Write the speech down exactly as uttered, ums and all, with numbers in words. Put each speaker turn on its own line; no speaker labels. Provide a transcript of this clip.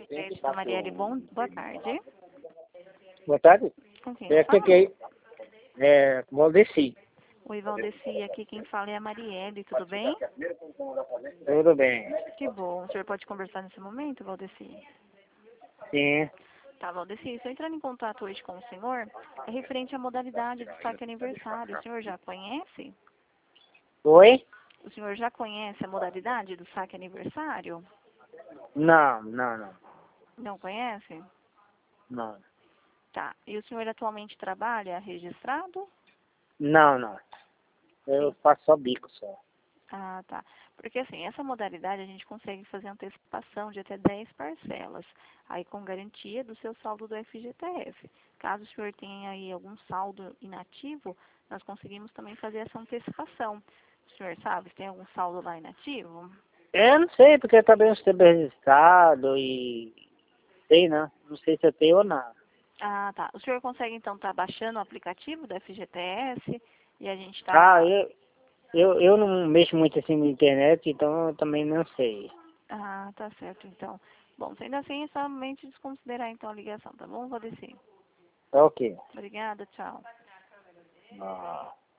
Crédito Marielle, bom, boa tarde.
Boa tarde.
Com quem
É,
eu falo?
que, que, é Valdeci.
Oi, Valdeci, aqui quem fala é a Marielle, tudo bem?
Tudo bem.
Que bom. O senhor pode conversar nesse momento, Valdeci?
Sim.
Tá, Valdeci, estou entrando em contato hoje com o senhor, é referente à modalidade do saque aniversário. O senhor já conhece?
Oi?
O senhor já conhece a modalidade do saque aniversário?
Não, não, não.
Não conhece?
Não.
Tá. E o senhor atualmente trabalha registrado?
Não, não. Eu
Sim.
faço só bico só.
Ah, tá. Porque assim, essa modalidade a gente consegue fazer antecipação de até dez parcelas, aí com garantia do seu saldo do F G T S. Caso o senhor tenha aí algum saldo inativo, nós conseguimos também fazer essa antecipação. O senhor sabe se tem algum saldo lá inativo?
Eu não sei, porque também eu estou registrado e... Sei, não. Não sei se eu tenho ou não.
Ah, tá. O senhor consegue então estar baixando o aplicativo do F G T S e a gente
Ah,
está...
eu, eu, eu não mexo muito assim na internet, então eu também não sei.
Ah, tá certo então. Bom, sendo assim, é somente desconsiderar então a ligação, tá bom, Valdeci?
Ok.
Obrigada, tchau.
Ah.